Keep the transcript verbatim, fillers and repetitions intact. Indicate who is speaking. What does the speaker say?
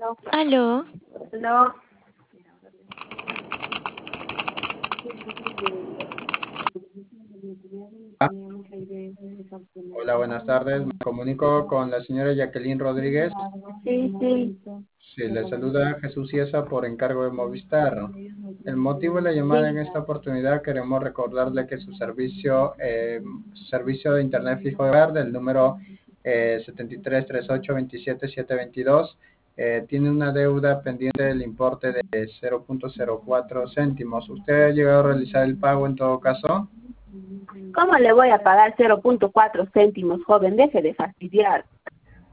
Speaker 1: Aló.
Speaker 2: No.
Speaker 3: Hola, buenas tardes. Me comunico con la señora Jacqueline Rodríguez.
Speaker 2: Sí, sí.
Speaker 3: Sí, le saluda Jesús Ciesa por encargo de Movistar. El motivo de la llamada en esta oportunidad, queremos recordarle que su servicio, eh, su servicio de internet fijo de hogar del número eh, siete tres tres ocho dos siete siete dos dos eh, tiene una deuda pendiente del importe de cero punto cero cuatro céntimos. ¿Usted ha llegado a realizar el pago en todo caso?
Speaker 2: ¿Cómo le voy a pagar cero punto cuatro céntimos, joven? Deje de fastidiar.